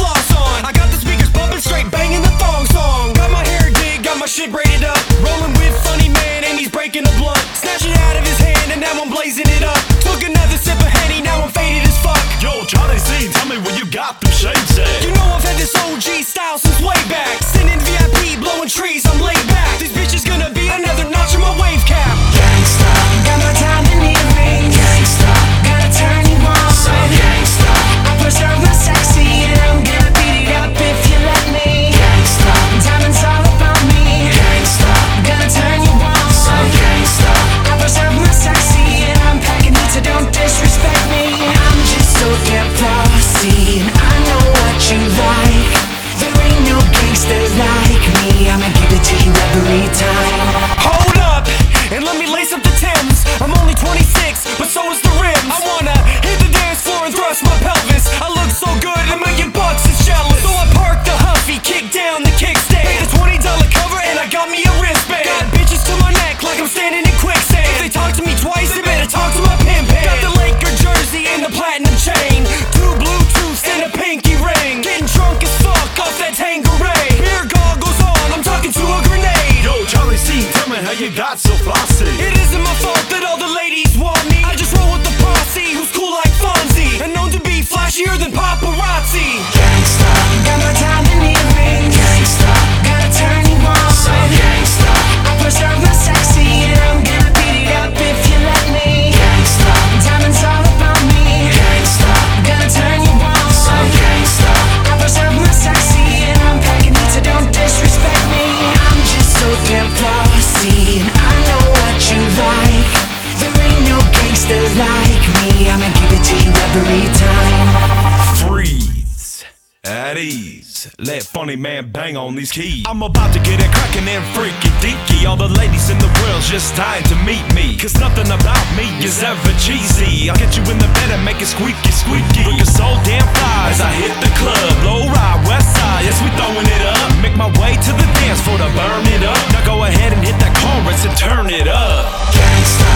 floss on. I got the speakers bumping straight, banging the thong song. Got my hair did, got my shit braided up. Rolling with funny man and he's breaking the blunt. Snatch it out of his hand and now I'm blazing it up. Took another sip of Henny, now I'm faded as fuck. Yo, Charlie C, tell me where you got them shades at. You know I've had this OG style since way back. Sitting VIP, blowing trees, I'm laid back. This bitch is gonna be another notch in my wave cap. Gangsta, got my diamond earrings. Gangsta, gotta turn you on. So gangsta, I preserve my sexy and I'm gonna beat it up if you let me. Gangsta, diamonds all about me. Gangsta, gonna turn you on. So gangsta, I preserve my sexy and I'm packing it so don't disrespect me. I'm just so damn bossy and I know what you like. There ain't no gangsters like me. I'ma give it to you every time. Hold up, and let me lace up the Timbs. I'm only 26, but so is the rims. I wanna hit the dance floor and thrust my pelvis. I look so good, $1 million is jealous. So I parked the Huffy, kicked down the kickstand. Paid a $20 cover and I got me a wristband. Got bitches to my neck like I'm standing in quicksand. If they talk to me twice, they better talk to my pimp hand. Got the Laker jersey and the platinum chain. 2 Bluetooths and a pinky ring. Getting drunk as fuck off that Tanqueray. Beer goggles on, I'm talking to a grenade. Yo, Charlie C, tell me how you got so flossy. It isn't my fault that all the ladies want me. I just roll with the posse who's cool like Fonzie and known to be flashier than paparazzi. Gangsta, got my diamond earrings. Gangsta, gotta turn you on. So gangsta, I preserve my sexy and I'm gonna beat it up if you let me. Gangsta, diamonds all about me. Gangsta, gonna turn you on. So gangsta, I preserve my sexy and I'm packing it so don't disrespect me. I'm just so damn bossy and I know what you like. There ain't no gangsters like me. I'ma give it to you every time. Freeze, at ease, let funny man bang on these keys. I'm about to get it crackin' and freaky deaky. All the ladies in the world's just dying to meet me. Cause nothing about me is ever cheesy. I'll get you in the bed and make it squeaky squeaky. Looking so damn fly as I hit the club. Low ride, west side, yes we throwing it up. Make my way to the dance floor to burn it up. Now go ahead and hit that chorus and turn it up. Gangsta,